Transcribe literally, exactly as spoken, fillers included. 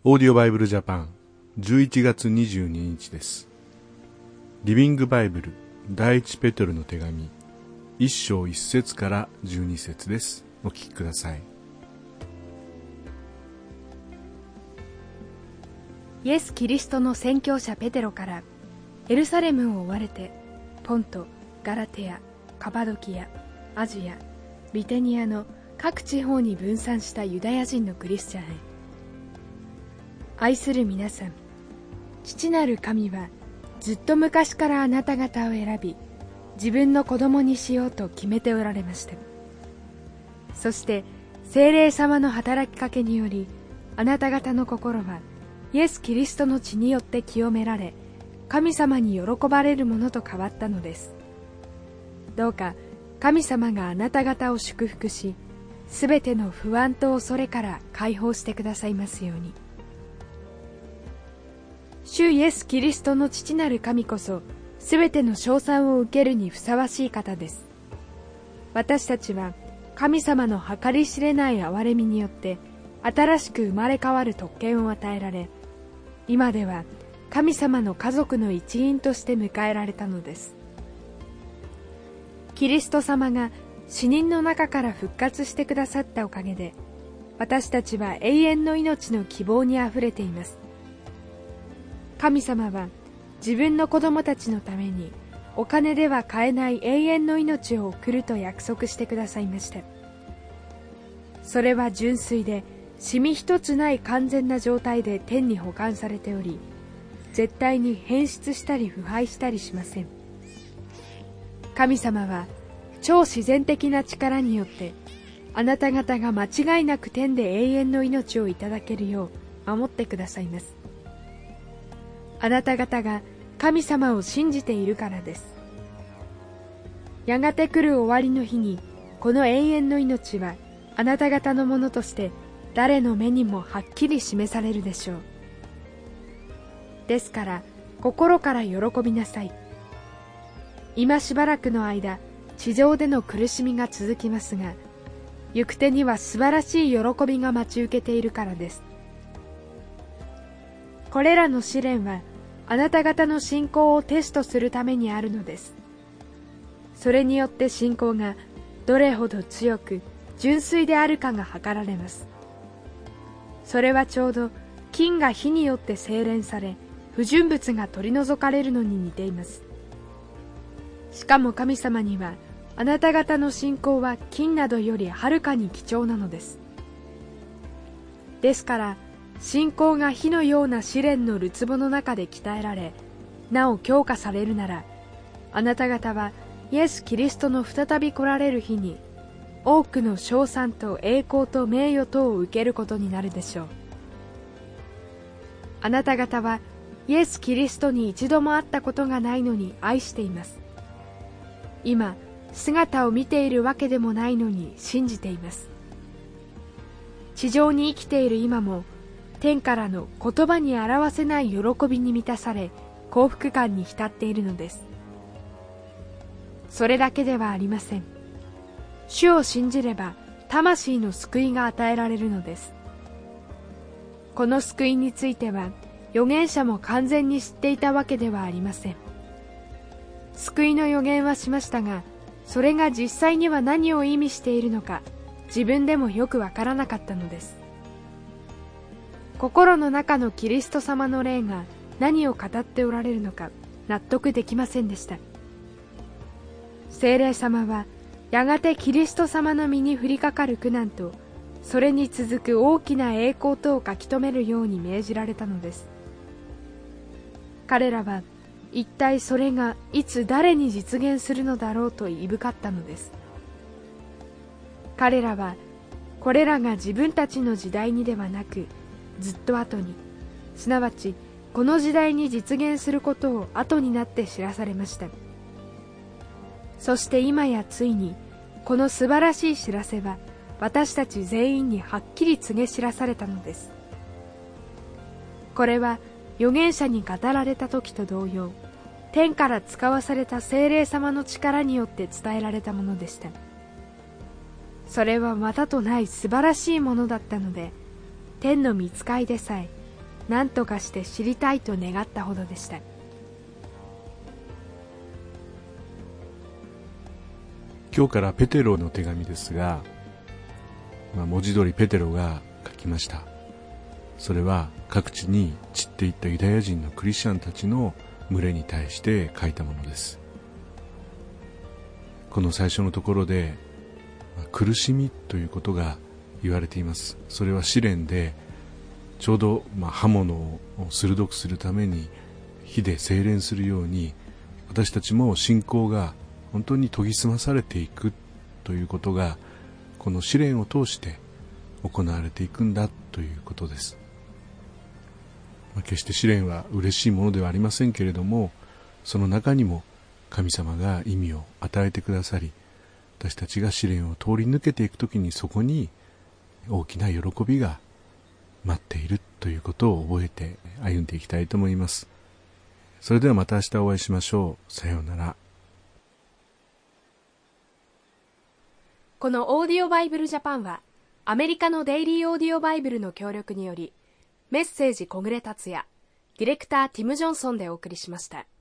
オーディオバイブルジャパンじゅういちがつにじゅうににちです。リビングバイブル第一ペテロの手紙いっ章いっ節からじゅうに節です。お聞きください。 イエス・キリストの宣教者ペテロからエルサレムを追われてポント、ガラテア、カパドキア、アジア、ビテニアの各地方に分散したユダヤ人のクリスチャンへ。愛する皆さん、父なる神はずっと昔からあなた方を選び、自分の子供にしようと決めておられました。そして聖霊様の働きかけにより、あなた方の心はイエス・キリストの血によって清められ、神様に喜ばれるものと変わったのです。どうか神様があなた方を祝福し、すべての不安と恐れから解放してくださいますように。主イエス・キリストの父なる神こそ、すべての称賛を受けるにふさわしい方です。私たちは神様の計り知れない憐れみによって新しく生まれ変わる特権を与えられ、今では神様の家族の一員として迎えられたのです。キリスト様が死人の中から復活してくださったおかげで、私たちは永遠の命の希望にあふれています。神様は自分の子供たちのためにお金では買えない永遠の命を送ると約束してくださいました。それは純粋でシミ一つない完全な状態で天に保管されており、絶対に変質したり腐敗したりしません。神様は超自然的な力によってあなた方が間違いなく天で永遠の命をいただけるよう守ってくださいます。あなた方が神様を信じているからです。やがて来る終わりの日に、この永遠の命はあなた方のものとして誰の目にもはっきり示されるでしょう。ですから心から喜びなさい。今しばらくの間、地上での苦しみが続きますが、行く手には素晴らしい喜びが待ち受けているからです。これらの試練はあなた方の信仰をテストするためにあるのです。それによって信仰がどれほど強く純粋であるかが測られます。それはちょうど金が火によって精錬され、不純物が取り除かれるのに似ています。しかも神様にはあなた方の信仰は金などよりはるかに貴重なのです。ですから信仰が火のような試練のるつぼの中で鍛えられ、なお強化されるなら、あなた方はイエス・キリストの再び来られる日に多くの称賛と栄光と名誉とを受けることになるでしょう。あなた方はイエス・キリストに一度も会ったことがないのに愛しています。今姿を見ているわけでもないのに信じています。地上に生きている今も天からの言葉に表せない喜びに満たされ、幸福感に浸っているのです。それだけではありません。主を信じれば魂の救いが与えられるのです。この救いについては預言者も完全に知っていたわけではありません。救いの預言はしましたが、それが実際には何を意味しているのか自分でもよくわからなかったのです。心の中のキリスト様の霊が何を語っておられるのか納得できませんでした。聖霊様はやがてキリスト様の身に降りかかる苦難と、それに続く大きな栄光とを書き留めるように命じられたのです。彼らは一体それがいつ誰に実現するのだろうといぶかったのです。彼らはこれらが自分たちの時代にではなく、ずっと後に、すなわちこの時代に実現することを後になって知らされました。そして今やついにこの素晴らしい知らせは私たち全員にはっきり告げ知らされたのです。これは預言者に語られた時と同様、天から使わされた聖霊様の力によって伝えられたものでした。それはまたとない素晴らしいものだったので、天の御使いでさえ何とかして知りたいと願ったほどでした。 今日からペテロの手紙ですが、まあ、文字通りペテロが書きました。それは各地に散っていったユダヤ人のクリスチャンたちの群れに対して書いたものです。この最初のところで、まあ、苦しみということが言われています。それは試練で、ちょうど、まあ、刃物を鋭くするために火で精錬するように、私たちも信仰が本当に研ぎ澄まされていくということが、この試練を通して行われていくんだということです。まあ、決して試練は嬉しいものではありませんけれども、その中にも神様が意味を与えてくださり、私たちが試練を通り抜けていくときに、そこに大きな喜びが待っているということを覚えて歩んでいきたいと思います。それではまた明日お会いしましょう。さようなら。 このオーディオバイブルジャパンは、アメリカのデイリーオーディオバイブルの協力により、メッセージ小暮達也、ディレクターティム・ジョンソンでお送りしました。